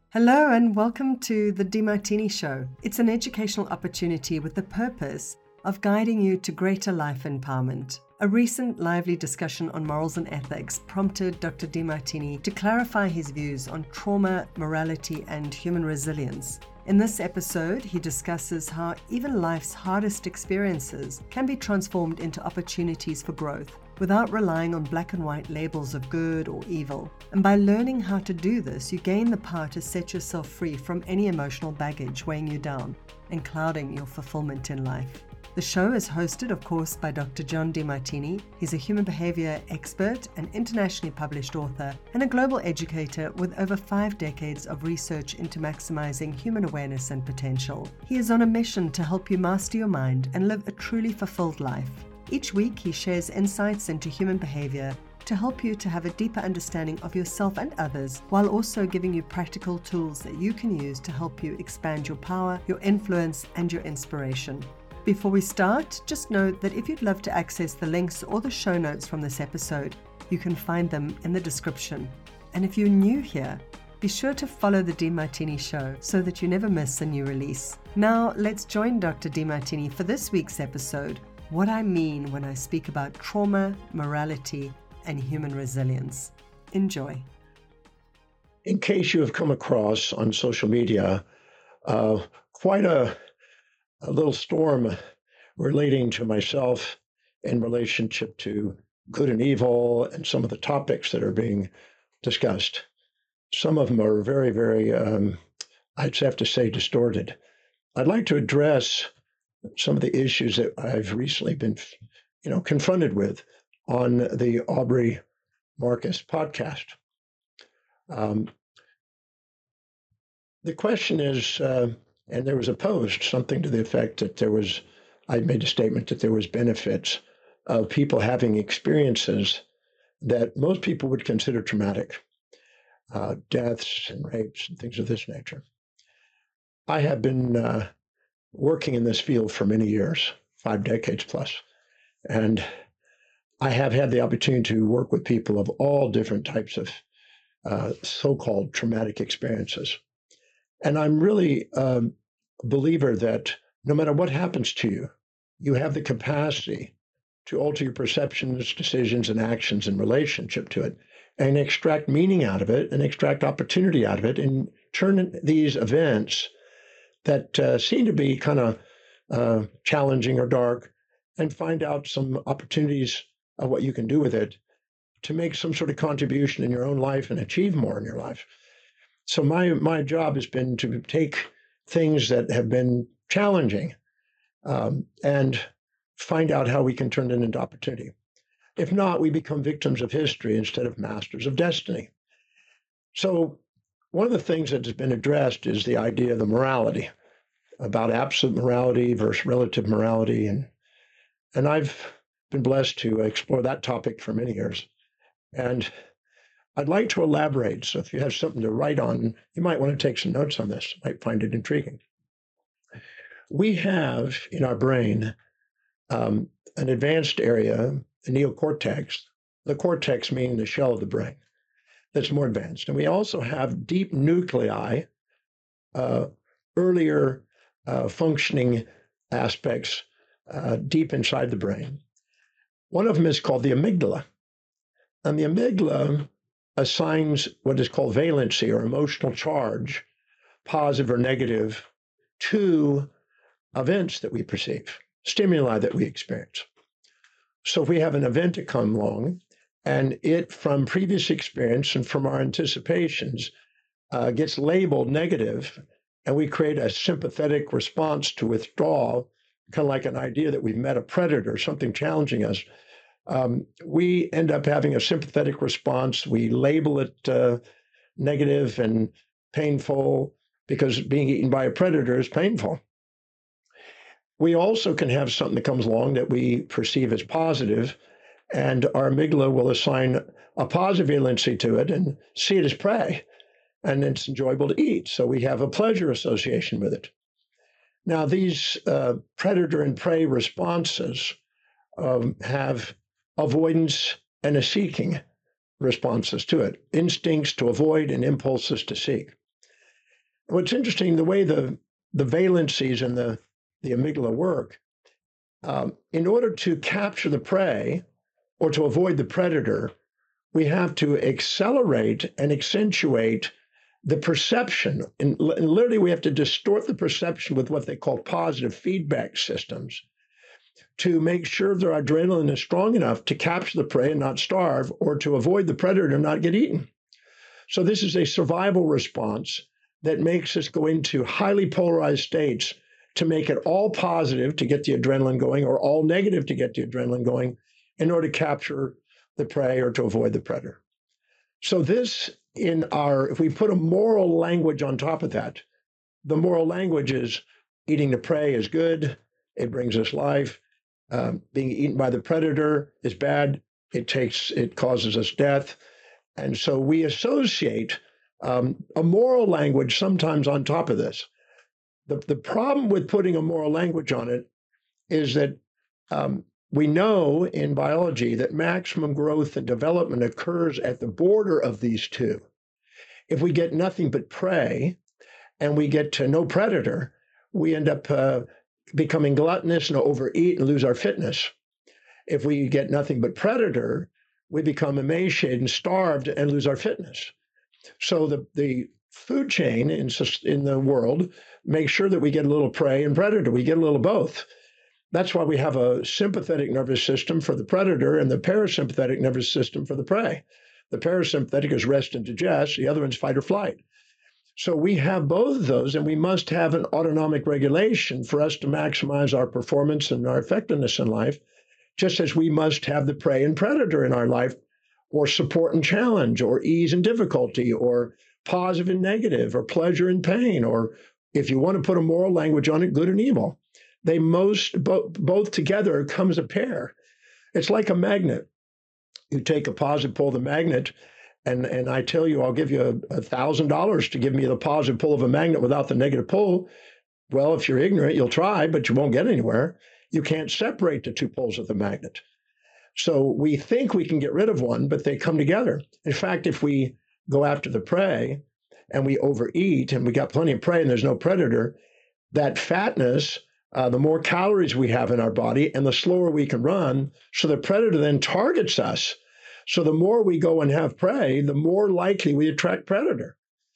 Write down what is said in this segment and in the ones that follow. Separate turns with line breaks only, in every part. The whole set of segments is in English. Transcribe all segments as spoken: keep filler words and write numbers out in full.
Hello and welcome to the DeMartini Show. It's an educational opportunity with the purpose of guiding you to greater life empowerment. A recent lively discussion on morals and ethics prompted Doctor DeMartini to clarify his views on trauma, morality, and human resilience. In this episode, he discusses how even life's hardest experiences can be transformed into opportunities for growth without relying on black and white labels of good or evil. And by learning how to do this, you gain the power to set yourself free from any emotional baggage weighing you down and clouding your fulfillment in life. The show is hosted, of course, by Doctor John DeMartini. He's a human behavior expert, an internationally published author, and a global educator with over five decades of research into maximizing human awareness and potential. He is on a mission to help you master your mind and live a truly fulfilled life. Each week, he shares insights into human behavior to help you to have a deeper understanding of yourself and others, while also giving you practical tools that you can use to help you expand your power, your influence, and your inspiration. Before we start, just note that if you'd love to access the links or the show notes from this episode, you can find them in the description. And if you're new here, be sure to follow the DeMartini Show so that you never miss a new release. Now, let's join Doctor DeMartini for this week's episode, What I Mean When I Speak About Trauma, Morality, and Human Resilience. Enjoy.
In case you have come across on social media, uh, quite a, a little storm relating to myself in relationship to good and evil and some of the topics that are being discussed. Some of them are very, very, um, I'd have to say, distorted. I'd like to address some of the issues that I've recently been, you know, confronted with on the Aubrey Marcus podcast. Um, the question is, uh, and there was a post, something to the effect that there was, I made a statement that there was benefits of people having experiences that most people would consider traumatic, uh, deaths and rapes and things of this nature. I have been uh, working in this field for many years, five decades plus, and I have had the opportunity to work with people of all different types of uh, so-called traumatic experiences. And I'm really um, a believer that no matter what happens to you, you have the capacity to alter your perceptions, decisions, and actions in relationship to it, and extract meaning out of it, and extract opportunity out of it, and turn these events that uh, seem to be kind of uh, challenging or dark, and find out some opportunities of what you can do with it to make some sort of contribution in your own life and achieve more in your life. So my my job has been to take things that have been challenging um, and find out how we can turn it into opportunity. If not, we become victims of history instead of masters of destiny. So one of the things that has been addressed is the idea of the morality, about absolute morality versus relative morality. And, and I've been blessed to explore that topic for many years. And I'd like to elaborate. So if you have something to write on, you might want to take some notes on this. You might find it intriguing. We have in our brain um, an advanced area, the neocortex, the cortex meaning the shell of the brain, that's more advanced. And we also have deep nuclei, uh, earlier uh, functioning aspects uh, deep inside the brain. One of them is called the amygdala. And the amygdala assigns what is called valency or emotional charge, positive or negative, to events that we perceive, stimuli that we experience. So if we have an event to come along, and it, from previous experience and from our anticipations, uh, gets labeled negative, and we create a sympathetic response to withdraw, kind of like an idea that we've met a predator, something challenging us, um, we end up having a sympathetic response. We label it uh, negative and painful because being eaten by a predator is painful. We also can have something that comes along that we perceive as positive, and our amygdala will assign a positive valency to it and see it as prey, and it's enjoyable to eat. So we have a pleasure association with it. Now, these uh, predator and prey responses um, have avoidance and a seeking responses to it, instincts to avoid and impulses to seek. what's interesting, the way the, the valencies and the, the amygdala work, um, in order to capture the prey or to avoid the predator, we have to accelerate and accentuate the perception. And, and literally, we have to distort the perception with what they call positive feedback systems to make sure their adrenaline is strong enough to capture the prey and not starve, or to avoid the predator and not get eaten. So this is a survival response that makes us go into highly polarized states to make it all positive to get the adrenaline going, or all negative to get the adrenaline going, in order to capture the prey or to avoid the predator. So this, in our, if we put a moral language on top of that, the moral language is eating the prey is good, it brings us life. Um, being eaten by the predator is bad, it takes, it causes us death. And so we associate um, a moral language sometimes on top of this. The, the problem with putting a moral language on it is that um, we know in biology that maximum growth and development occurs at the border of these two. If we get nothing but prey and we get to no predator, we end up uh, becoming gluttonous and overeat and lose our fitness. If we get nothing but predator, we become emaciated and starved and lose our fitness. So the, the food chain in, in the world makes sure that we get a little prey and predator. We get a little both. That's why we have a sympathetic nervous system for the predator and the parasympathetic nervous system for the prey. The parasympathetic is rest and digest. The other one's fight or flight. So we have both of those, and we must have an autonomic regulation for us to maximize our performance and our effectiveness in life, just as we must have the prey and predator in our life, or support and challenge, or ease and difficulty, or positive and negative, or pleasure and pain, or if you want to put a moral language on it, good and evil. They most, bo- both together comes a pair. It's like a magnet. You take a positive pull of the magnet, and, and I tell you, I'll give you a thousand dollars to give me the positive pull of a magnet without the negative pull. Well, if you're ignorant, you'll try, but you won't get anywhere. You can't separate the two poles of the magnet. So we think we can get rid of one, but they come together. In fact, if we go after the prey and we overeat and we got plenty of prey and there's no predator, that fatness, uh, the more calories we have in our body and the slower we can run, so the predator then targets us. So the more we go and have prey, the more likely we attract predator.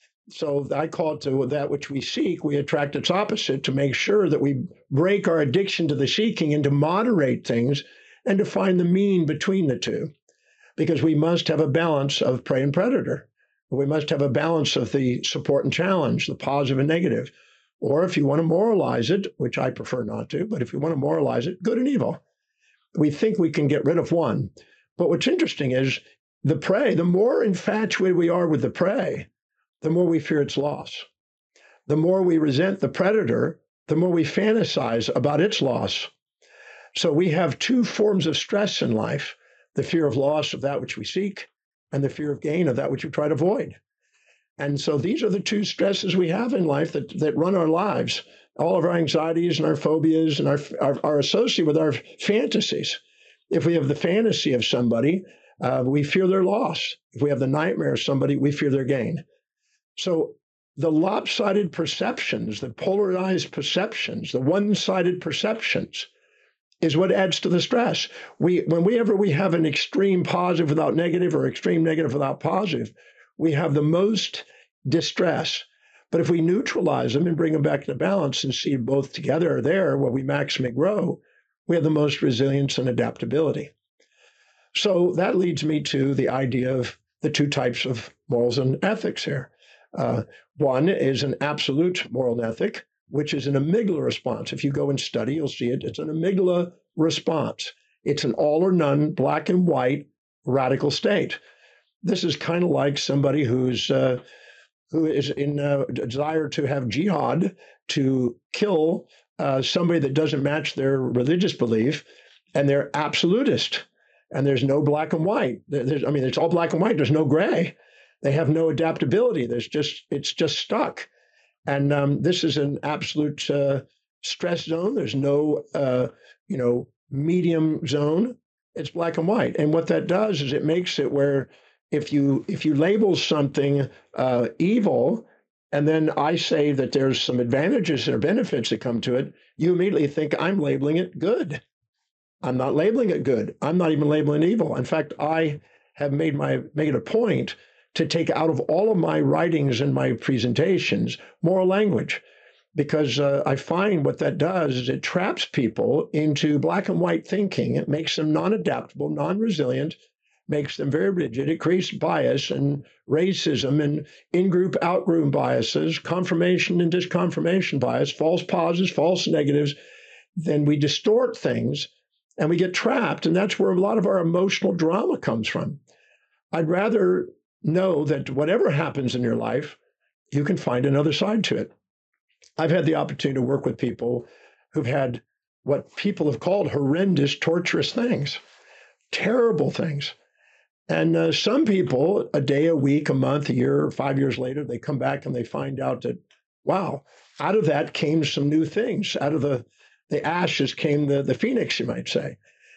So I call it to that which we seek, we attract its opposite, to make sure that we break our addiction to the seeking and to moderate things and to find the mean between the two. Because we must have a balance of prey and predator. We must have a balance of the support and challenge, the positive and negative. Or if you want to moralize it, which I prefer not to, but if you want to moralize it, good and evil. We think we can get rid of one. But what's interesting is the prey, the more infatuated we are with the prey, the more we fear its loss. The more we resent the predator, the more we fantasize about its loss. So we have two forms of stress in life: the fear of loss of that which we seek, and the fear of gain of that which we try to avoid. And so these are the two stresses we have in life that, that run our lives. All of our anxieties and our phobias and our, are, are associated with our fantasies. If we have the fantasy of somebody, uh, we fear their loss. If we have the nightmare of somebody, we fear their gain. So the lopsided perceptions, the polarized perceptions, the one-sided perceptions is what adds to the stress. We, whenever we have an extreme positive without negative, or extreme negative without positive, we have the most distress. But if we neutralize them and bring them back to balance and see both together are there where we maximally grow, we have the most resilience and adaptability. So that leads me to the idea of the two types of morals and ethics here. Uh, one is an absolute moral ethic, which is an amygdala response. If you go and study, you'll see it. It's an amygdala response. It's an all or none, black and white, radical state. This is kind of like somebody who's uh, who is in a desire to have jihad, to kill uh, somebody that doesn't match their religious belief, and they're absolutist. And there's no black and white. There's, I mean, it's all black and white. There's no gray. They have no adaptability. There's just, it's just stuck. And um, this is an absolute uh, stress zone. There's no, uh, you know, medium zone. It's black and white. And what that does is it makes it where if you if you label something uh, evil, and then I say that there's some advantages or benefits that come to it, you immediately think I'm labeling it good. I'm not labeling it good. I'm not even labeling evil. In fact, I have made my made it a point to take out of all of my writings and my presentations moral language, because uh, I find what that does is it traps people into black and white thinking. It makes them non-adaptable, non-resilient, makes them very rigid. It creates bias and racism and in-group, out-group biases, confirmation and disconfirmation bias, false positives, false negatives. Then we distort things and we get trapped. And that's where a lot of our emotional drama comes from. I'd rather know that whatever happens in your life, you can find another side to it. I've had the opportunity to work with people who've had what people have called horrendous, torturous things, terrible things. And uh, some people, a day, a week, a month, a year, five years later, they come back and they find out that, wow, out of that came some new things. Out of the, the ashes came the, the phoenix, you might say.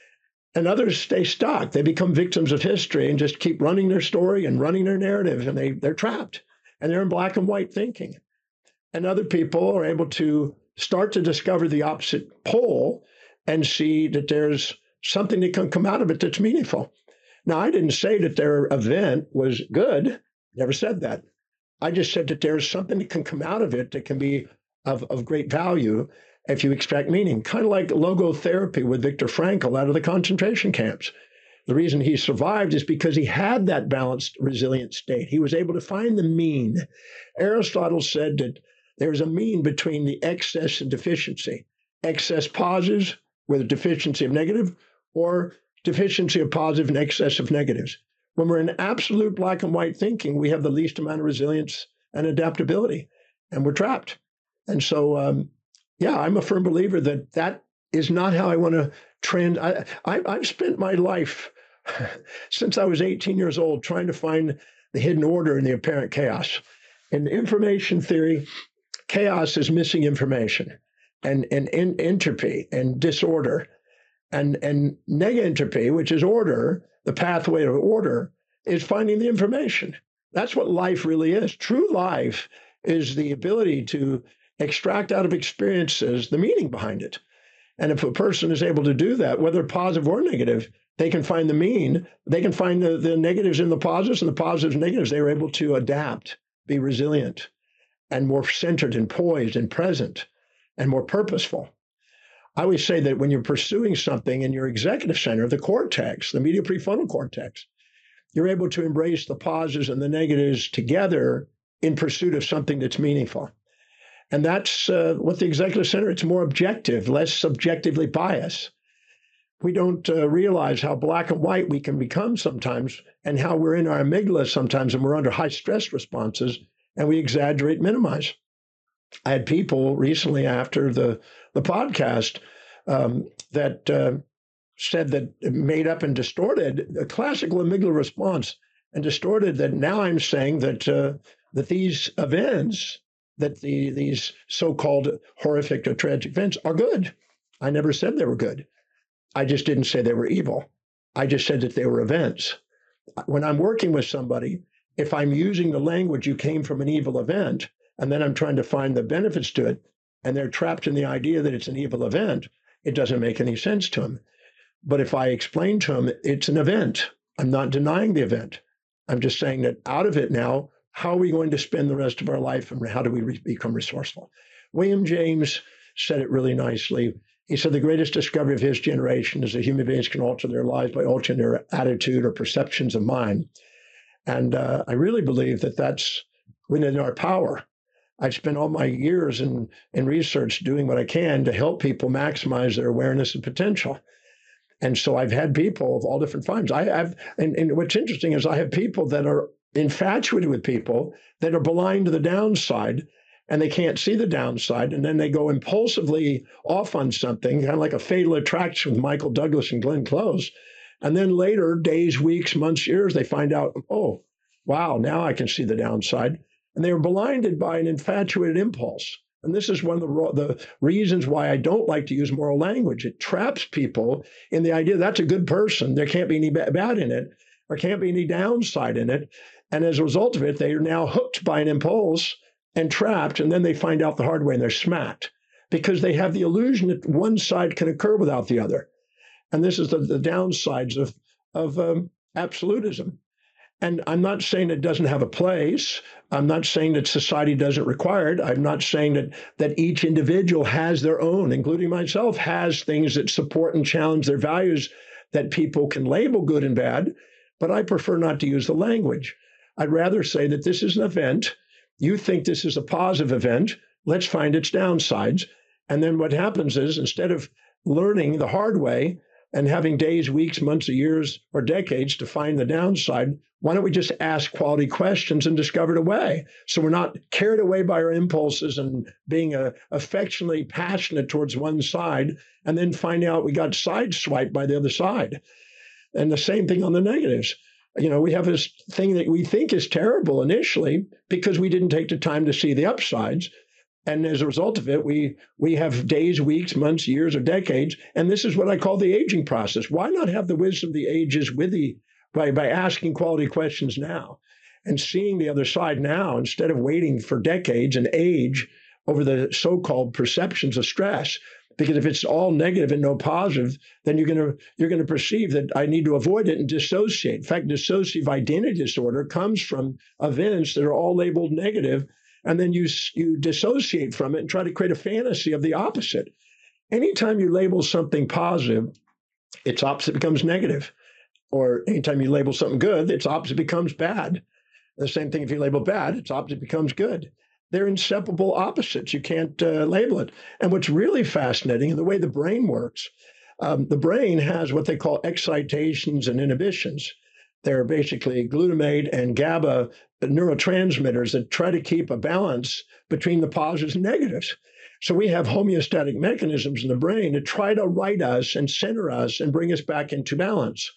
And others stay stuck. They become victims of history and just keep running their story and running their narrative, and they, they're trapped. And they're in black and white thinking. And other people are able to start to discover the opposite pole and see that there's something that can come out of it that's meaningful. Now, I didn't say that their event was good. Never said that. I just said that there's something that can come out of it that can be of, of great value if you extract meaning. Kind of like logotherapy with Viktor Frankl out of the concentration camps. The reason he survived is because he had that balanced, resilient state. He was able to find the mean. Aristotle said that there's a mean between the excess and deficiency. Excess positives with a deficiency of negative, or deficiency of positive and excess of negatives. When we're in absolute black and white thinking, we have the least amount of resilience and adaptability, and we're trapped. And so, um, yeah, I'm a firm believer that that is not how I want to trend. I, I, I've spent my life since I was eighteen years old trying to find the hidden order in the apparent chaos. In information theory, chaos is missing information, and, and, and entropy and disorder. And, and negentropy, which is order, the pathway to order, is finding the information. That's what life really is. True life is the ability to extract out of experiences the meaning behind it. And if a person is able to do that, whether positive or negative, they can find the mean. They can find the, the negatives in the positives and the positives and negatives. They are able to adapt, be resilient, and more centered and poised and present and more purposeful. I always say that when you're pursuing something in your executive center, the cortex, the medial prefrontal cortex, you're able to embrace the positives and the negatives together in pursuit of something that's meaningful. And that's uh, what the executive center, it's more objective, less subjectively biased. We don't uh, realize how black and white we can become sometimes, and how we're in our amygdala sometimes, and we're under high stress responses, and we exaggerate, minimize. I had people recently after the, the podcast um, that uh, said that made up and distorted a classical amygdala response, and distorted that now I'm saying that uh, that these events, that the these so-called horrific or tragic events are good. I never said they were good. I just didn't say they were evil. I just said that they were events. When I'm working with somebody, if I'm using the language, you came from an evil event, and then I'm trying to find the benefits to it, and they're trapped in the idea that it's an evil event, it doesn't make any sense to them. But if I explain to them it's an event, I'm not denying the event. I'm just saying that out of it now, how are we going to spend the rest of our life, and how do we re- become resourceful? William James said it really nicely. He said the greatest discovery of his generation is that human beings can alter their lives by altering their attitude or perceptions of mind. And uh, I really believe that that's within our power. I've spent all my years in, in research doing what I can to help people maximize their awareness and potential. And so I've had people of all different kinds. I have, and, and what's interesting is I have people that are infatuated with people that are blind to the downside, and they can't see the downside, and then they go impulsively off on something, kind of like a Fatal Attraction with Michael Douglas and Glenn Close. And then later, days, weeks, months, years, they find out, oh, wow, now I can see the downside. And they were blinded by an infatuated impulse. And this is one of the, the reasons why I don't like to use moral language. It traps people in the idea that's a good person. There can't be any bad in it. There can't be any downside in it. And as a result of it, they are now hooked by an impulse, and trapped, and then they find out the hard way and they're smacked because they have the illusion that one side can occur without the other. And this is the, the downsides of, of um, absolutism. And I'm not saying it doesn't have a place. I'm not saying that society doesn't require it. I'm not saying that that each individual has their own, including myself, has things that support and challenge their values that people can label good and bad. But I prefer not to use the language. I'd rather say that this is an event. You think this is a positive event. Let's find its downsides. And then what happens is, instead of learning the hard way and having days, weeks, months, or years, or decades to find the downside, why don't we just ask quality questions and discover it away? So we're not carried away by our impulses and being uh, affectionately passionate towards one side, and then find out we got sideswiped by the other side. And the same thing on the negatives. You know, we have this thing that we think is terrible initially because we didn't take the time to see the upsides. And as a result of it, we we have days, weeks, months, years, or decades. And this is what I call the aging process. Why not have the wisdom of the ages with the by, by asking quality questions now and seeing the other side now, instead of waiting for decades and age over the so-called perceptions of stress? Because if it's all negative and no positive, then you're gonna you're gonna perceive that I need to avoid it and dissociate. In fact, dissociative identity disorder comes from events that are all labeled negative. And then you, you dissociate from it and try to create a fantasy of the opposite. Anytime you label something positive, its opposite becomes negative. Or anytime you label something good, its opposite becomes bad. The same thing if you label bad, its opposite becomes good. They're inseparable opposites. You can't uh, label it. And what's really fascinating in the way the brain works, um, the brain has what they call excitations and inhibitions. They're basically glutamate and GABA neurotransmitters that try to keep a balance between the positives and negatives. So we have homeostatic mechanisms in the brain to try to right us and center us and bring us back into balance.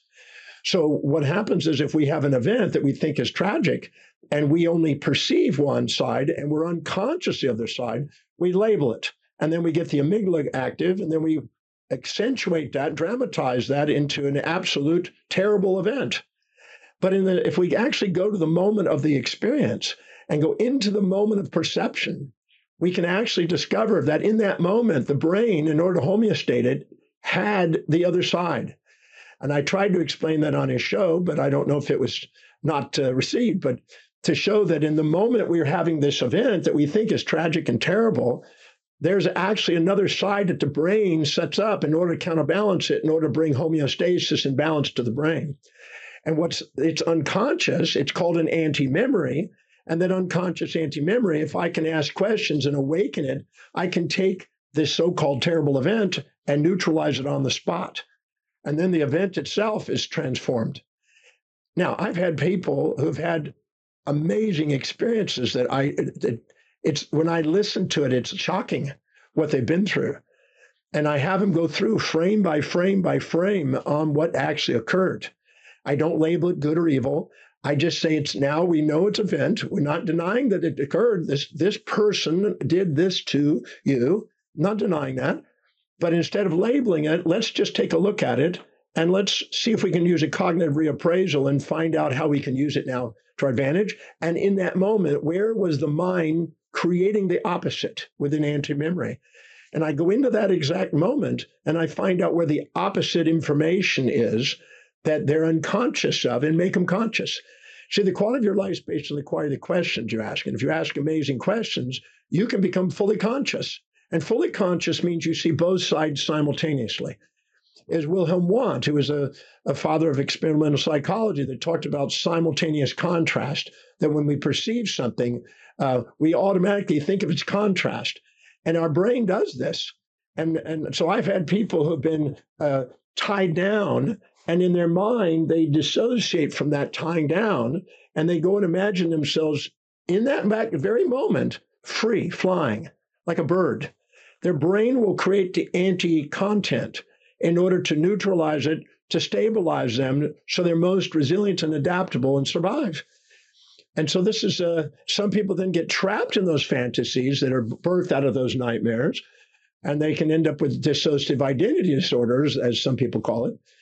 So what happens is, if we have an event that we think is tragic and we only perceive one side and we're unconscious the other side, we label it. And then we get the amygdala active, and then we accentuate that, dramatize that into an absolute terrible event. But in the, if we actually go to the moment of the experience and go into the moment of perception, we can actually discover that in that moment, the brain, in order to homeostate it, had the other side. And I tried to explain that on his show, but I don't know if it was not uh, received. But to show that in the moment we're having this event that we think is tragic and terrible, there's actually another side that the brain sets up in order to counterbalance it, in order to bring homeostasis and balance to the brain. And what's it's unconscious, it's called an anti-memory. And that unconscious anti-memory, if I can ask questions and awaken it, I can take this so-called terrible event and neutralize it on the spot. And then the event itself is transformed. Now, I've had people who've had amazing experiences that I, it, it's when I listen to it, it's shocking what they've been through. And I have them go through frame by frame by frame on what actually occurred. I don't label it good or evil. I just say it's now we know it's an event. We're not denying that it occurred. This, this person did this to you, not denying that. But instead of labeling it, let's just take a look at it and let's see if we can use a cognitive reappraisal and find out how we can use it now to our advantage. And in that moment, where was the mind creating the opposite with an anti-memory? And I go into that exact moment and I find out where the opposite information is that they're unconscious of and make them conscious. See, the quality of your life is based on the quality of the questions you ask. And if you ask amazing questions, you can become fully conscious. And fully conscious means you see both sides simultaneously. As Wilhelm Wundt, who was a, a father of experimental psychology, that talked about simultaneous contrast, that when we perceive something, uh, we automatically think of its contrast. And our brain does this. And, and so I've had people who have been uh, tied down, and in their mind, they dissociate from that tying down, and they go and imagine themselves in that very moment, free, flying, like a bird. Their brain will create the anti-content in order to neutralize it, to stabilize them so they're most resilient and adaptable and survive. And so this is, uh, some people then get trapped in those fantasies that are birthed out of those nightmares, and they can end up with dissociative identity disorders, as some people call it,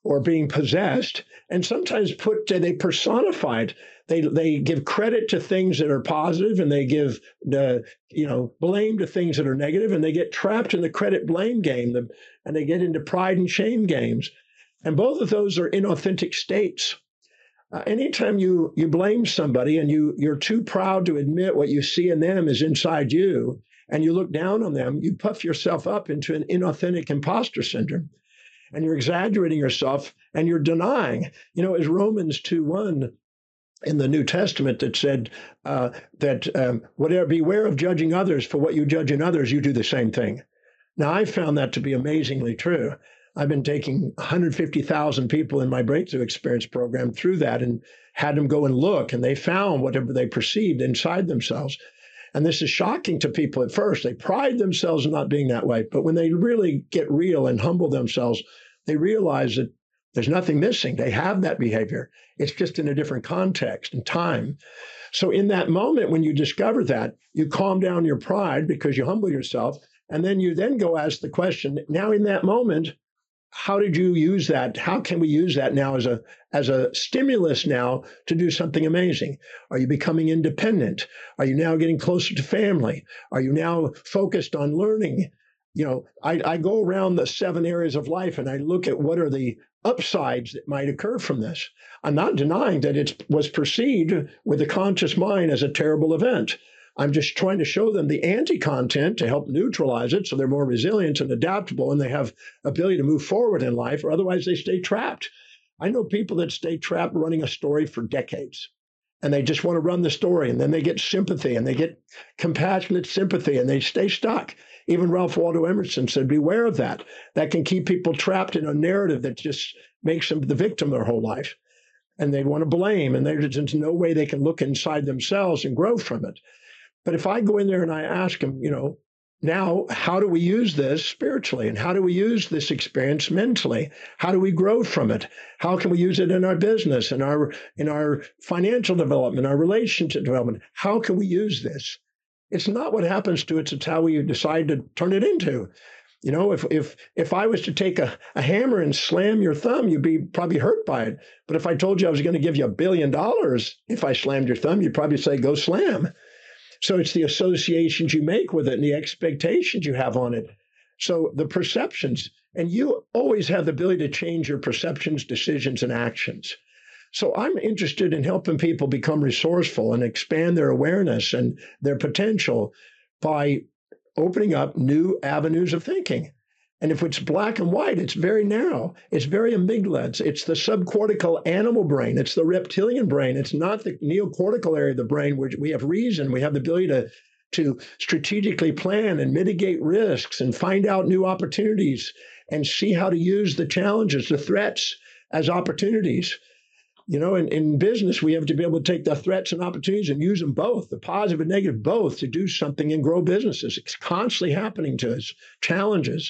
or being possessed, and sometimes put they personify it. They they give credit to things that are positive, and they give the you know blame to things that are negative, and they get trapped in the credit blame game, and they get into pride and shame games, and both of those are inauthentic states. Uh, anytime you you blame somebody and you you're too proud to admit what you see in them is inside you, and you look down on them, you puff yourself up into an inauthentic imposter syndrome, and you're exaggerating yourself, and you're denying. You know, as Romans two one in the New Testament that said uh, that um, whatever, beware of judging others, for what you judge in others, you do the same thing. Now, I found that to be amazingly true. I've been taking one hundred fifty thousand people in my Breakthrough Experience program through that and had them go and look, and they found whatever they perceived inside themselves. And this is shocking to people at first. They pride themselves in not being that way. But when they really get real and humble themselves, they realize that there's nothing missing. They have that behavior. It's just in a different context and time. So in that moment, when you discover that, you calm down your pride because you humble yourself. And then you then go ask the question, now in that moment, how did you use that? How can we use that now as a as a stimulus now to do something amazing? Are you becoming independent? Are you now getting closer to family? Are you now focused on learning? You know, I, I go around the seven areas of life and I look at what are the upsides that might occur from this. I'm not denying that it was perceived with the conscious mind as a terrible event. I'm just trying to show them the anti-content to help neutralize it so they're more resilient and adaptable and they have ability to move forward in life, or otherwise they stay trapped. I know people that stay trapped running a story for decades, and they just want to run the story, and then they get sympathy and they get compassionate sympathy and they stay stuck. Even Ralph Waldo Emerson said, beware of that. That can keep people trapped in a narrative that just makes them the victim their whole life. And they want to blame, and there's no way they can look inside themselves and grow from it. But if I go in there and I ask them, you know, now, how do we use this spiritually? And how do we use this experience mentally? How do we grow from it? How can we use it in our business, in our in our financial development, our relationship development? How can we use this? It's not what happens to it, it's how we decide to turn it into. You know, if if if I was to take a, a hammer and slam your thumb, you'd be probably hurt by it. But if I told you I was going to give you a billion dollars if I slammed your thumb, you'd probably say, go slam. So it's the associations you make with it and the expectations you have on it. So the perceptions, and you always have the ability to change your perceptions, decisions, and actions. So I'm interested in helping people become resourceful and expand their awareness and their potential by opening up new avenues of thinking. And if it's black and white, it's very narrow. It's very amygdala. It's, it's the subcortical animal brain. It's the reptilian brain. It's not the neocortical area of the brain where we have reason. We have the ability to, to strategically plan and mitigate risks and find out new opportunities and see how to use the challenges, the threats as opportunities. You know, in, in business, we have to be able to take the threats and opportunities and use them both, the positive and negative, both to do something and grow businesses. It's constantly happening to us, challenges.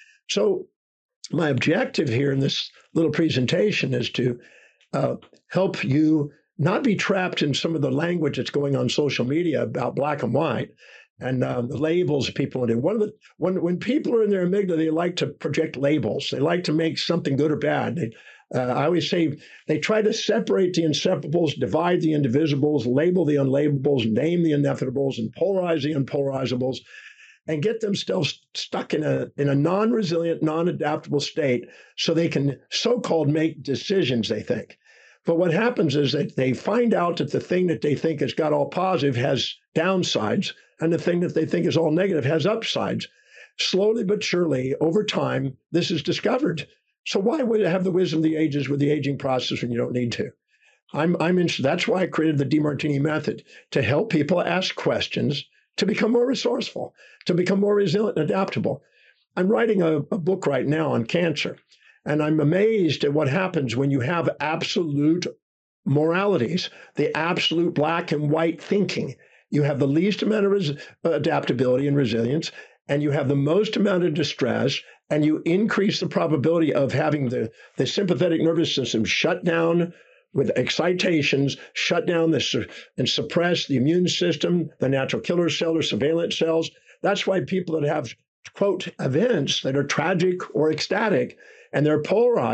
So my objective here in this little presentation is to uh, help you not be trapped in some of the language that's going on social media about black and white and uh, the labels people do. One of the when when people are in their amygdala, they like to project labels. They like to make something good or bad. They, uh, I always say they try to separate the inseparables, divide the indivisibles, label the unlabellables, name the inevitables, and polarize the unpolarizables, and get themselves stuck in a in a non-resilient, non-adaptable state so they can so-called make decisions, they think. But what happens is that they find out that the thing that they think has got all positive has downsides, and the thing that they think is all negative has upsides. Slowly but surely, over time, this is discovered. So why would it have the wisdom of the ages with the aging process when you don't need to? I'm I'm interested. That's why I created the Demartini method, to help people ask questions, to become more resourceful, to become more resilient and adaptable. I'm writing a, a book right now on cancer, and I'm amazed at what happens when you have absolute moralities, the absolute black and white thinking. You have the least amount of res- adaptability and resilience, and you have the most amount of distress, and you increase the probability of having the, the sympathetic nervous system shut down with excitations, shut down the, and suppress the immune system, the natural killer cell or surveillance cells. That's why people that have, quote, events that are tragic or ecstatic, and they're polarized,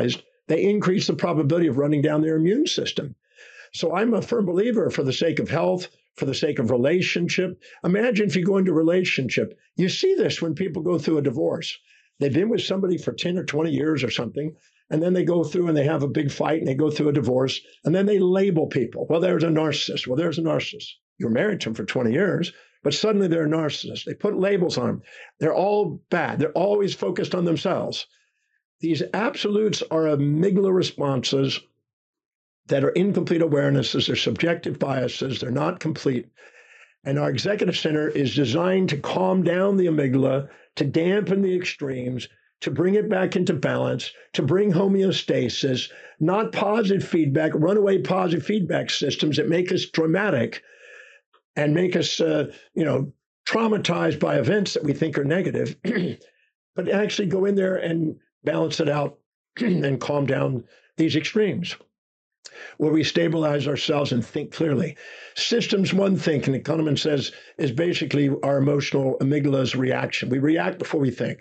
they increase the probability of running down their immune system. So I'm a firm believer, for the sake of health, for the sake of relationship. Imagine if you go into a relationship, you see this when people go through a divorce. They've been with somebody for ten or twenty years or something, and then they go through and they have a big fight and they go through a divorce, and then they label people. Well, there's a narcissist. Well, there's a narcissist. You're married to them for twenty years, but suddenly they're a narcissist. They put labels on them. They're all bad. They're always focused on themselves. These absolutes are amygdala responses that are incomplete awarenesses. They're subjective biases. They're not complete. And our executive center is designed to calm down the amygdala, to dampen the extremes, to bring it back into balance, to bring homeostasis, not positive feedback, runaway positive feedback systems that make us dramatic and make us, uh, you know, traumatized by events that we think are negative, but actually go in there and balance it out and calm down these extremes, where we stabilize ourselves and think clearly. Systems one thinking, Kahneman says, is basically our emotional amygdala's reaction. We react before we think.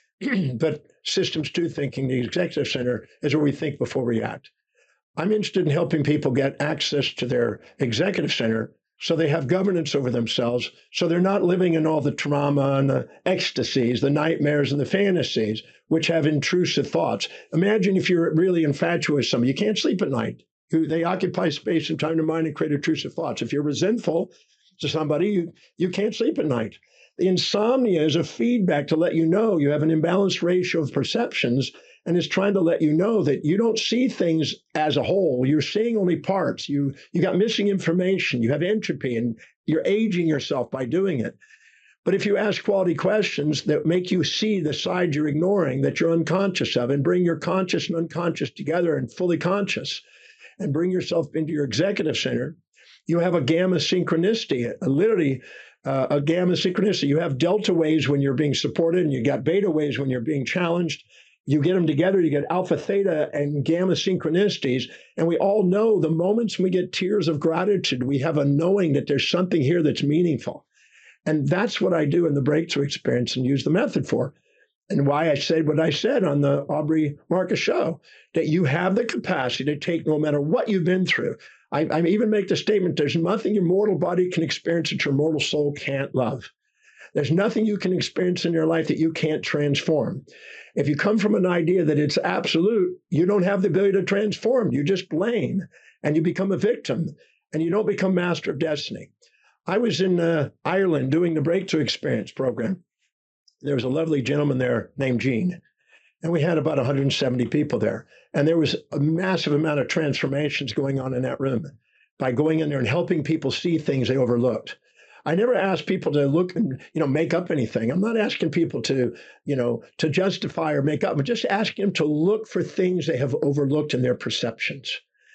But systems two thinking, the executive center, is where we think before we act. I'm interested in helping people get access to their executive center so they have governance over themselves, so they're not living in all the trauma and the ecstasies, the nightmares and the fantasies, which have intrusive thoughts. Imagine if you're really infatuated with somebody, you can't sleep at night. You, they occupy space and time in your mind and create intrusive thoughts. If you're resentful to somebody, you, you can't sleep at night. The insomnia is a feedback to let you know you have an imbalanced ratio of perceptions, and is trying to let you know that you don't see things as a whole. You're seeing only parts. You, you got missing information. You have entropy, and you're aging yourself by doing it. But if you ask quality questions that make you see the side you're ignoring, that you're unconscious of, and bring your conscious and unconscious together and fully conscious, and bring yourself into your executive center, you have a gamma synchronicity, a, literally uh, a gamma synchronicity. You have delta waves when you're being supported, and you got beta waves when you're being challenged. You get them together, you get alpha, theta, and gamma synchronicities. And we all know the moments we get tears of gratitude, we have a knowing that there's something here that's meaningful. And that's what I do in the breakthrough experience and use the method for. And why I said what I said on the Aubrey Marcus show, that you have the capacity to take no matter what you've been through. I, I even make the statement, there's nothing your mortal body can experience that your mortal soul can't love. There's nothing you can experience in your life that you can't transform. If you come from an idea that it's absolute, you don't have the ability to transform. You just blame, and you become a victim, and you don't become master of destiny. I was in uh, Ireland doing the Breakthrough Experience program. There was a lovely gentleman there named Gene, and we had about one hundred seventy people there. And there was a massive amount of transformations going on in that room by going in there and helping people see things they overlooked. I never ask people to look and, you know, make up anything. I'm not asking people to, you know, to justify or make up. I'm just asking them to look for things they have overlooked in their perceptions.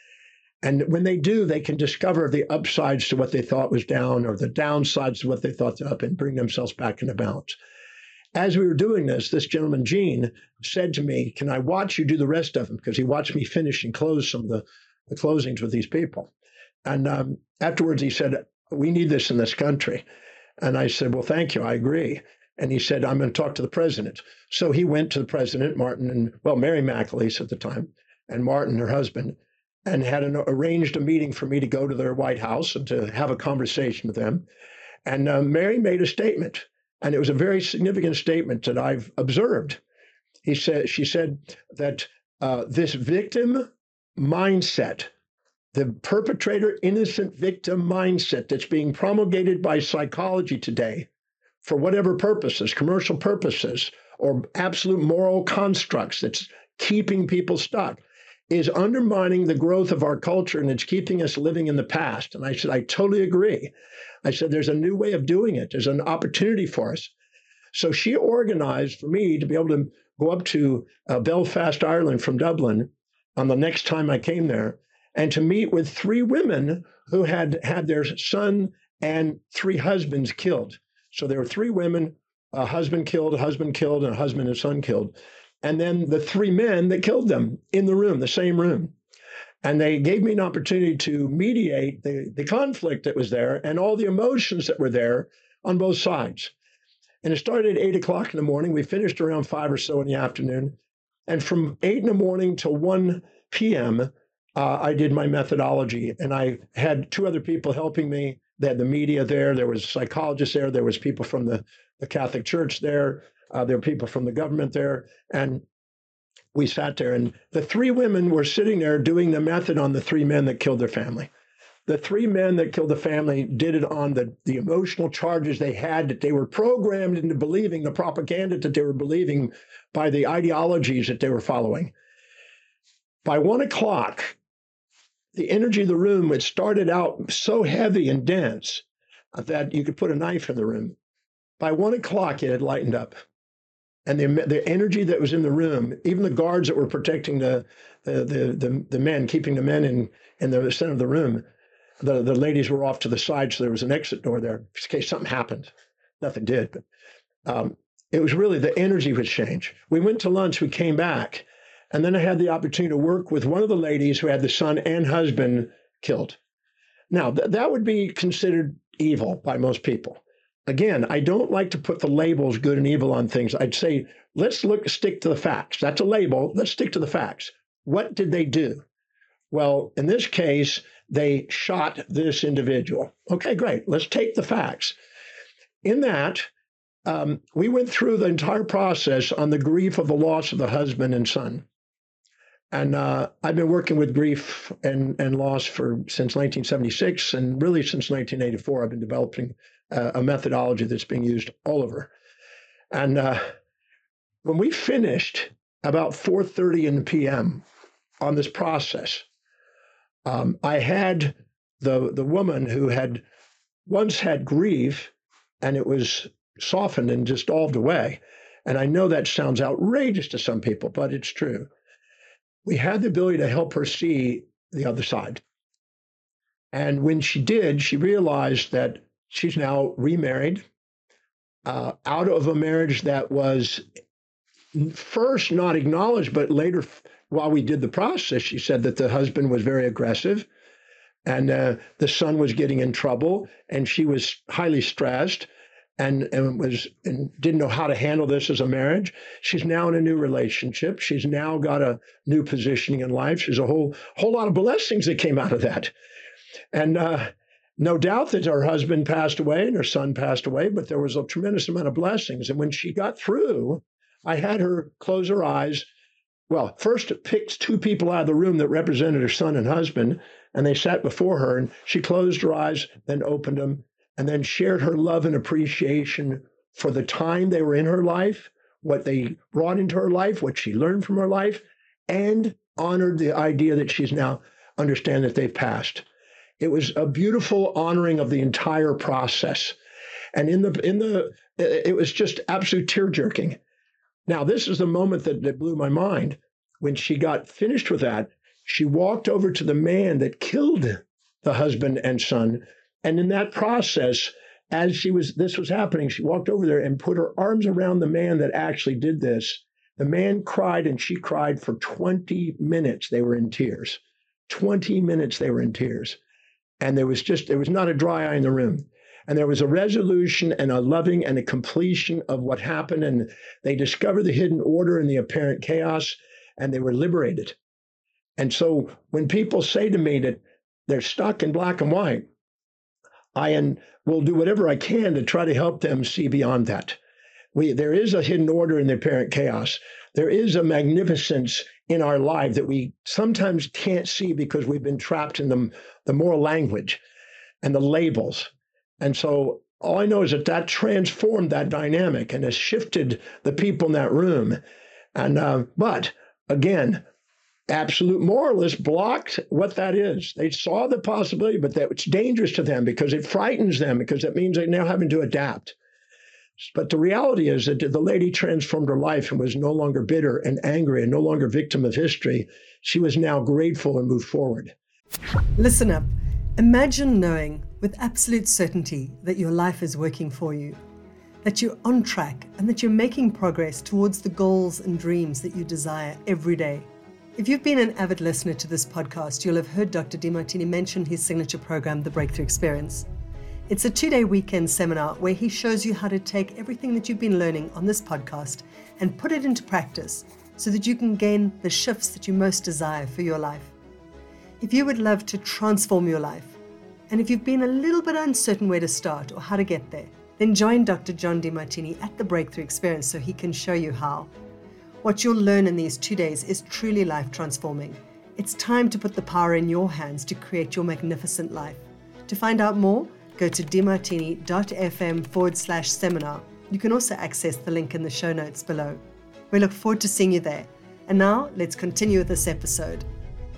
And when they do, they can discover the upsides to what they thought was down, or the downsides to what they thought was up, and bring themselves back into balance. As we were doing this, this gentleman, Gene, said to me, can I watch you do the rest of them? Because he watched me finish and close some of the, the closings with these people. And um, afterwards, he said, we need this in this country. And I said, well, thank you. I agree. And he said, I'm going to talk to the president. So he went to the president, Martin, and, well, Mary McAleese at the time, and Martin, her husband, and had an, arranged a meeting for me to go to their White House and to have a conversation with them. And uh, Mary made a statement, and it was a very significant statement that I've observed. He said, she said that uh, this victim mindset, the perpetrator innocent victim mindset that's being promulgated by psychology today for whatever purposes, commercial purposes, or absolute moral constructs that's keeping people stuck, is undermining the growth of our culture, and it's keeping us living in the past. And I said, I totally agree. I said, there's a new way of doing it. There's an opportunity for us. So she organized for me to be able to go up to uh, Belfast, Ireland from Dublin on the next time I came there, and to meet with three women who had had their son and three husbands killed. So there were three women, a husband killed, a husband killed, and a husband and son killed. And then the three men that killed them in the room, the same room. And they gave me an opportunity to mediate the, the conflict that was there and all the emotions that were there on both sides. And it started at eight o'clock in the morning. We finished around five or so in the afternoon. And from eight in the morning till one p.m., uh, I did my methodology. And I had two other people helping me. They had the media there. There was psychologists there. There was people from the, the Catholic Church there. Uh, there were people from the government there. And we sat there. And the three women were sitting there doing the method on the three men that killed their family. The three men that killed the family did it on the, the emotional charges they had, that they were programmed into believing, the propaganda that they were believing by the ideologies that they were following. By one o'clock, the energy of the room, it started out so heavy and dense that you could put a knife in the room. By one o'clock, it had lightened up. And the, the energy that was in the room, even the guards that were protecting the, the, the, the, the men, keeping the men in, in the center of the room, the, the ladies were off to the side, so there was an exit door there in case something happened. Nothing did, but um, it was really the energy would change. We went to lunch, we came back, and then I had the opportunity to work with one of the ladies who had the son and husband killed. Now, th- that would be considered evil by most people. Again, I don't like to put the labels good and evil on things. I'd say, let's look, stick to the facts. That's a label. Let's stick to the facts. What did they do? Well, in this case, they shot this individual. Okay, great. Let's take the facts. In that, um, we went through the entire process on the grief of the loss of the husband and son. And uh, I've been working with grief and, and loss for since nineteen seventy-six, and really since nineteen eighty-four, I've been developing uh, a methodology that's being used all over. And uh, when we finished about four thirty in the p m on this process, um, I had the the woman who had once had grief, and it was softened and dissolved away. And I know that sounds outrageous to some people, but it's true. We had the ability to help her see the other side. And when she did, she realized that she's now remarried, uh, out of a marriage that was first not acknowledged, but later, while we did the process, she said that the husband was very aggressive, and uh, the son was getting in trouble, and she was highly stressed, and, and was and didn't know how to handle this as a marriage. She's now in a new relationship. She's now got a new positioning in life. There's a whole whole lot of blessings that came out of that. And uh, no doubt that her husband passed away and her son passed away, but there was a tremendous amount of blessings. And when she got through, I had her close her eyes. Well, first it picked two people out of the room that represented her son and husband, and they sat before her, and she closed her eyes, then opened them, and then shared her love and appreciation for the time they were in her life, what they brought into her life, what she learned from her life, and honored the idea that she's now understand that they've passed. It was a beautiful honoring of the entire process. And in the, in the, it was just absolute tear-jerking. Now, this is the moment that, that blew my mind. When she got finished with that, she walked over to the man that killed the husband and son. And in that process, as she was, this was happening, she walked over there and put her arms around the man that actually did this. The man cried and she cried for twenty minutes. They were in tears. twenty minutes they were in tears. And there was just, there was not a dry eye in the room. And there was a resolution and a loving and a completion of what happened. And they discovered the hidden order in the apparent chaos, and they were liberated. And so when people say to me that they're stuck in black and white, I and will do whatever I can to try to help them see beyond that. We, there is a hidden order in the apparent chaos. There is a magnificence in our life that we sometimes can't see because we've been trapped in the, the moral language and the labels. And so all I know is that that transformed that dynamic and has shifted the people in that room. And uh, but again, absolute moralists blocked what that is. They saw the possibility, but that it's dangerous to them because it frightens them, because it means they're now having to adapt. But the reality is that the lady transformed her life and was no longer bitter and angry and no longer victim of history. She was now grateful and moved forward.
Listen up. Imagine knowing with absolute certainty that your life is working for you, that you're on track, and that you're making progress towards the goals and dreams that you desire every day. If you've been an avid listener to this podcast, you'll have heard Doctor Demartini mention his signature program, The Breakthrough Experience. It's a two-day weekend seminar where he shows you how to take everything that you've been learning on this podcast and put it into practice so that you can gain the shifts that you most desire for your life. If you would love to transform your life, and if you've been a little bit uncertain where to start or how to get there, then join Doctor John Demartini at the Breakthrough Experience so he can show you how. What you'll learn in these two days is truly life transforming. It's time to put the power in your hands to create your magnificent life. To find out more, go to demartini.fm forward slash seminar. You can also access the link in the show notes below. We look forward to seeing you there. And now let's continue with this episode.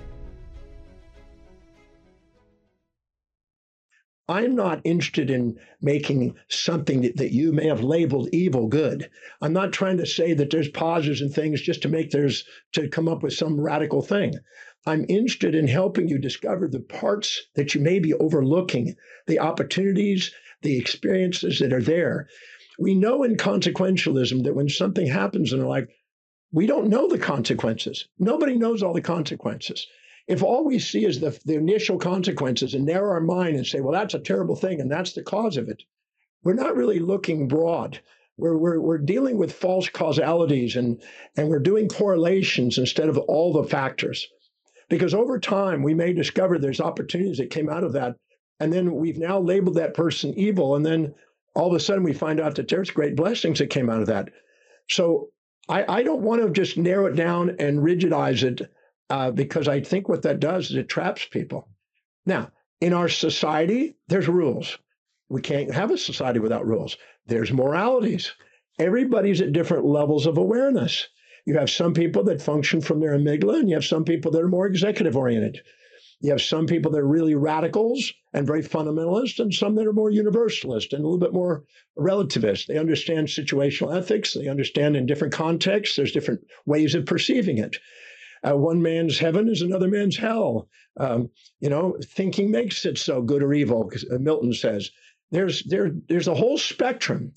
I'm not interested in making something that, that you may have labeled evil good. I'm not trying to say that there's positives and things just to make there's to come up with some radical thing. I'm interested in helping you discover the parts that you may be overlooking, the opportunities, the experiences that are there. We know in consequentialism that when something happens in our life, we don't know the consequences. Nobody knows all the consequences. If all we see is the, the initial consequences and narrow our mind and say, well, that's a terrible thing and that's the cause of it, we're not really looking broad. We're, we're, we're dealing with false causalities and, and we're doing correlations instead of all the factors. Because over time, we may discover there's opportunities that came out of that. And then we've now labeled that person evil. And then all of a sudden we find out that there's great blessings that came out of that. So I, I don't want to just narrow it down and rigidize it. Uh, because I think what that does is it traps people. Now, in our society, there's rules. We can't have a society without rules. There's moralities. Everybody's at different levels of awareness. You have some people that function from their amygdala, and you have some people that are more executive-oriented. You have some people that are really radicals and very fundamentalist, and some that are more universalist and a little bit more relativist. They understand situational ethics. They understand in different contexts, there's different ways of perceiving it. Uh, one man's heaven is another man's hell. Um, you know, thinking makes it so, good or evil, uh, Milton says. There's there there's a whole spectrum.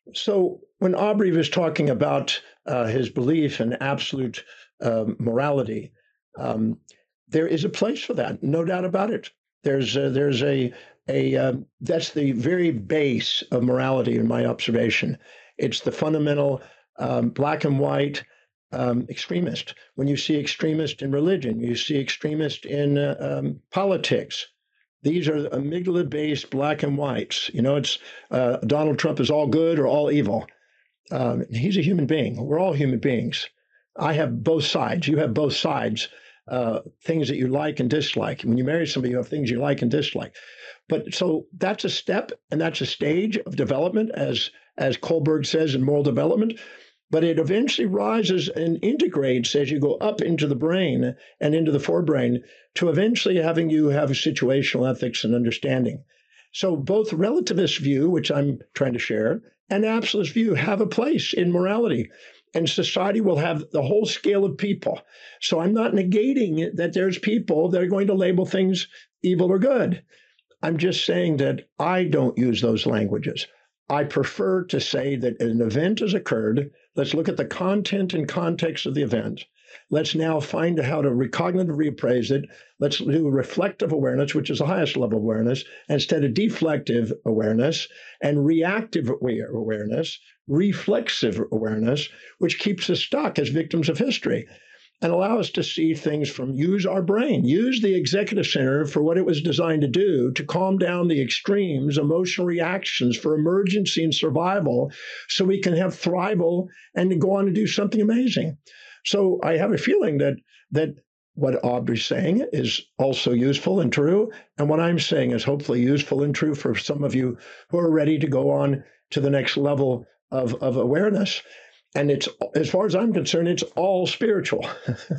So when Aubrey was talking about uh, his belief in absolute uh, morality, um, there is a place for that, no doubt about it. There's a, there's a a uh, that's the very base of morality in my observation. It's the fundamental um, black and white. Um, extremist. When you see extremist in religion, you see extremist in uh, um, politics. These are amygdala-based black and whites. You know, it's uh, Donald Trump is all good or all evil. Um, he's a human being. We're all human beings. I have both sides. You have both sides. Uh, things that you like and dislike. When you marry somebody, you have things you like and dislike. But so that's a step and that's a stage of development, as as Kohlberg says in moral development. But it eventually rises and integrates as you go up into the brain and into the forebrain to eventually having you have situational ethics and understanding. So both relativist view, which I'm trying to share, and absolutist view have a place in morality. And society will have the whole scale of people. So I'm not negating that there's people that are going to label things evil or good. I'm just saying that I don't use those languages. I prefer to say that an event has occurred. Let's look at the content and context of the event. Let's now find how to recognitively reappraise it. Let's do reflective awareness, which is the highest level of awareness, instead of deflective awareness, and reactive awareness, reflexive awareness, which keeps us stuck as victims of history and allow us to see things from use our brain, use the executive center for what it was designed to do, to calm down the extremes, emotional reactions for emergency and survival, so we can have thrival and go on and do something amazing. So I have a feeling that that what Aubrey's saying is also useful and true, and what I'm saying is hopefully useful and true for some of you who are ready to go on to the next level of, of awareness. And it's, as far as I'm concerned, it's all spiritual.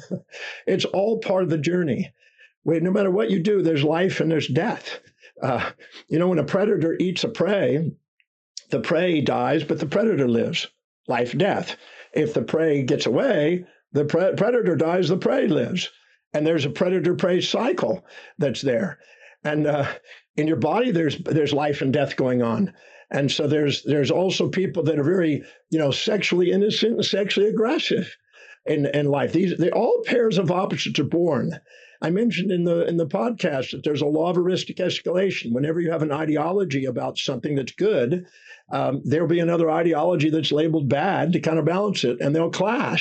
It's all part of the journey. Wait, no matter what you do, there's life and there's death. Uh, you know, when a predator eats a prey, the prey dies, but the predator lives. Life, death. If the prey gets away, the pre- predator dies, the prey lives. And there's a predator-prey cycle that's there. And uh, in your body, there's there's life and death going on. And so there's there's also people that are very, you know, sexually innocent and sexually aggressive in, in life. These they all pairs of opposites are born. I mentioned in the in the podcast that there's a law of heuristic escalation. Whenever you have an ideology about something that's good, um, there'll be another ideology that's labeled bad to kind of balance it, and they'll clash.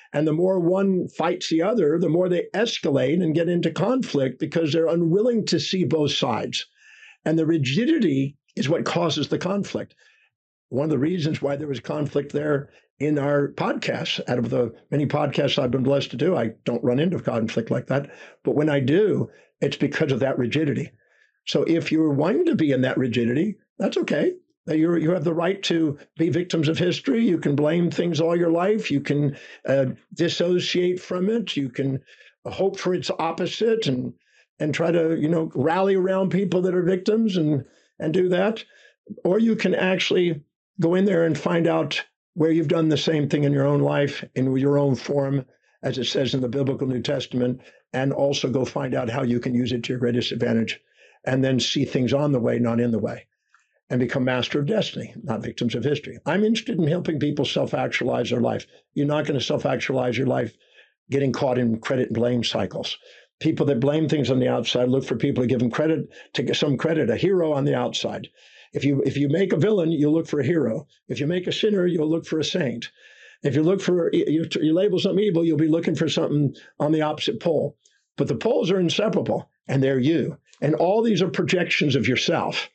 And the more one fights the other, the more they escalate and get into conflict because they're unwilling to see both sides. And the rigidity is what causes the conflict. One of the reasons why there was conflict there in our podcasts, out of the many podcasts I've been blessed to do, I don't run into conflict like that. But when I do, it's because of that rigidity. So if you're wanting to be in that rigidity, that's okay. You're, you have the right to be victims of history. You can blame things all your life. You can uh, dissociate from it. You can hope for its opposite and and try to, you know, rally around people that are victims and and do that. Or you can actually go in there and find out where you've done the same thing in your own life, in your own form, as it says in the biblical New Testament, and also go find out how you can use it to your greatest advantage, and then see things on the way, not in the way, and become master of destiny, not victims of history. I'm interested in helping people self-actualize their life. You're not going to self-actualize your life getting caught in credit and blame cycles. People that blame things on the outside look for people to give them credit, to get some credit, a hero on the outside. If you if you make a villain, you'll look for a hero. If you make a sinner, you'll look for a saint. If you look for you, you label something evil, you'll be looking for something on the opposite pole. But the poles are inseparable, and they're you. And all these are projections of yourself.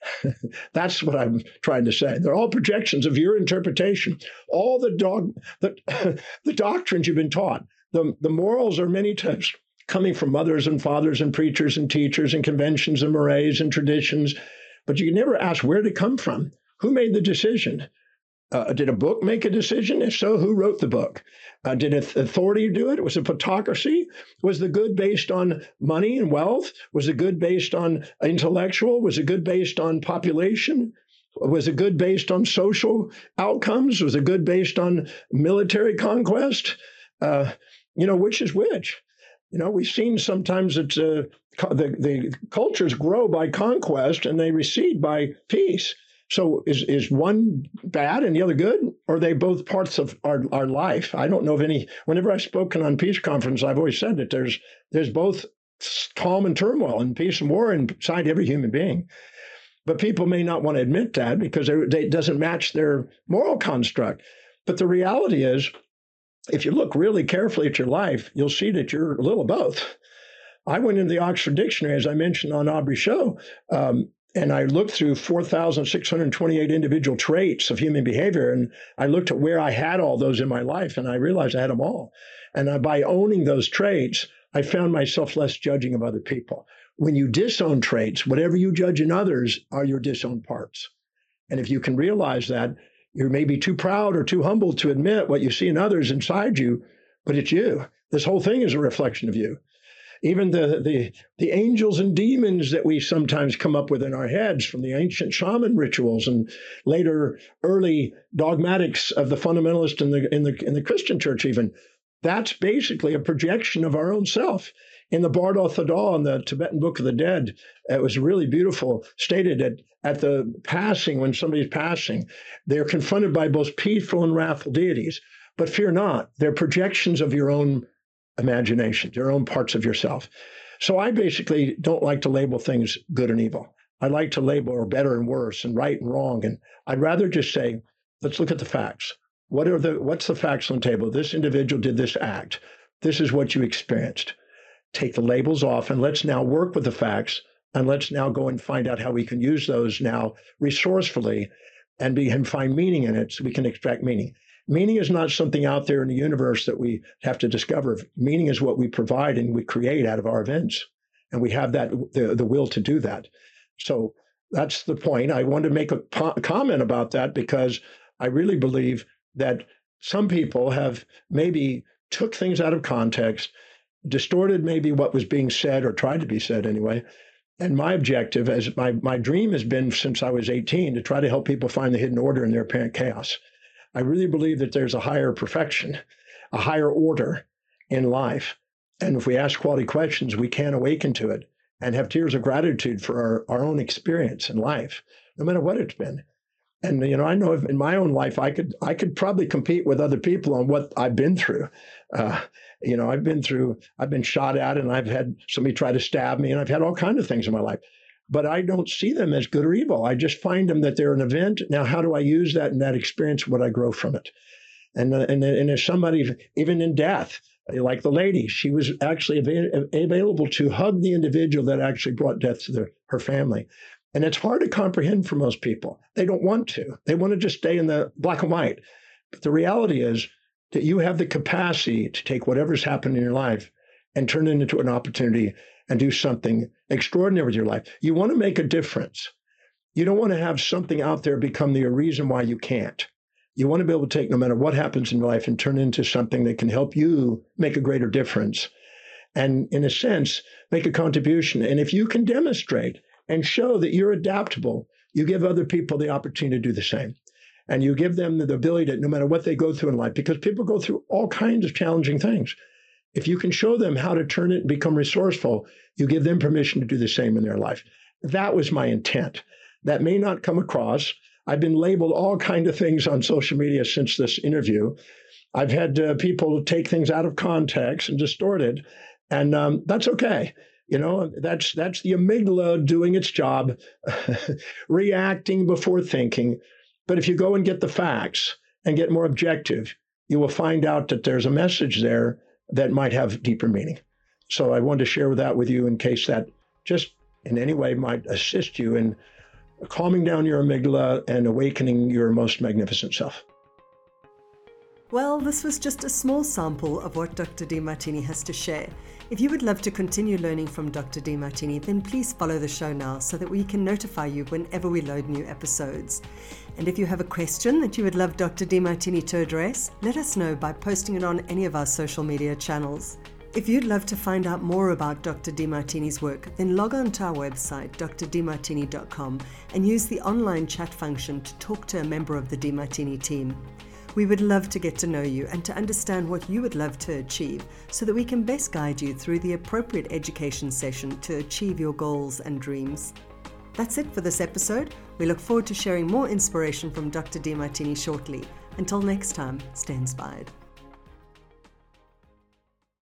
That's what I'm trying to say. They're all projections of your interpretation. All the dog, the, the doctrines you've been taught, the, the morals are many times coming from mothers and fathers and preachers and teachers and conventions and mores and traditions. But you can never ask where they come from. Who made the decision? Uh, did a book make a decision? If so, who wrote the book? Uh, did authority do it? Was it autocracy? Was the good based on money and wealth? Was the good based on intellectual? Was the good based on population? Was the good based on social outcomes? Was the good based on military conquest? Uh, you know, which is which? You know, we've seen sometimes that uh, the, the cultures grow by conquest and they recede by peace. So is is one bad and the other good? Or are they both parts of our, our life? I don't know of any. Whenever I've spoken on peace conference, I've always said that there's there's both calm and turmoil and peace and war inside every human being. But people may not want to admit that because it doesn't match their moral construct. But the reality is, if you look really carefully at your life, you'll see that you're a little of both. I went into the Oxford Dictionary, as I mentioned on Aubrey's show, um, and I looked through four thousand six hundred twenty-eight individual traits of human behavior, and I looked at where I had all those in my life, and I realized I had them all. And I, by owning those traits, I found myself less judging of other people. When you disown traits, whatever you judge in others are your disowned parts. And if you can realize that, you're maybe too proud or too humble to admit what you see in others inside you, but it's you. This whole thing is a reflection of you. Even the, the, the angels and demons that we sometimes come up with in our heads from the ancient shaman rituals and later early dogmatics of the fundamentalists in the, in the, in the Christian church even, that's basically a projection of our own self. In the Bardo Thadal, in the Tibetan Book of the Dead, it was really beautiful, stated that at the passing, when somebody's passing, they're confronted by both peaceful and wrathful deities. But fear not, they're projections of your own imagination, your own parts of yourself. So I basically don't like to label things good and evil. I like to label better and worse and right and wrong. And I'd rather just say, let's look at the facts. What are the, what's the facts on the table? This individual did this act. This is what you experienced. Take the labels off and let's now work with the facts and let's now go and find out how we can use those now resourcefully and, be, and find meaning in it so we can extract meaning. Meaning is not something out there in the universe that we have to discover. Meaning is what we provide and we create out of our events. And we have that the, the will to do that. So that's the point. I wanted to make a po- comment about that because I really believe that some people have maybe took things out of context, distorted maybe what was being said or tried to be said anyway. And my objective, as my, my dream has been since I was eighteen, to try to help people find the hidden order in their apparent chaos. I really believe that there's a higher perfection, a higher order in life. And if we ask quality questions, we can awaken to it and have tears of gratitude for our, our own experience in life, no matter what it's been. And, you know, I know in my own life, I could I could probably compete with other people on what I've been through. Uh, you know, I've been through, I've been shot at and I've had somebody try to stab me and I've had all kinds of things in my life. But I don't see them as good or evil. I just find them that they're an event. Now, how do I use that in that experience? What I grow from it? And, uh, and, and as somebody, even in death, like the lady, she was actually av- available to hug the individual that actually brought death to the, her family. And it's hard to comprehend for most people. They don't want to. They want to just stay in the black and white. But the reality is that you have the capacity to take whatever's happened in your life and turn it into an opportunity and do something extraordinary with your life. You want to make a difference. You don't want to have something out there become the reason why you can't. You want to be able to take no matter what happens in your life and turn it into something that can help you make a greater difference and, in a sense, make a contribution. And if you can demonstrate and show that you're adaptable, you give other people the opportunity to do the same. And you give them the ability to, no matter what they go through in life, because people go through all kinds of challenging things. If you can show them how to turn it and become resourceful, you give them permission to do the same in their life. That was my intent. That may not come across. I've been labeled all kinds of things on social media since this interview. I've had uh, people take things out of context and distort it, and um, that's okay. You know, that's that's the amygdala doing its job, reacting before thinking. But if you go and get the facts and get more objective, you will find out that there's a message there that might have deeper meaning. So I wanted to share that with you in case that just in any way might assist you in calming down your amygdala and awakening your most magnificent self.
Well, this was just a small sample of what Doctor Demartini has to share. If you would love to continue learning from Doctor Demartini, then please follow the show now so that we can notify you whenever we load new episodes. And if you have a question that you would love Doctor Demartini to address, let us know by posting it on any of our social media channels. If you'd love to find out more about Doctor Demartini's work, then log on to our website, d r demartini dot com, and use the online chat function to talk to a member of the Demartini team. We would love to get to know you and to understand what you would love to achieve so that we can best guide you through the appropriate education session to achieve your goals and dreams. That's it for this episode. We look forward to sharing more inspiration from Doctor Demartini shortly. Until next time, stay inspired.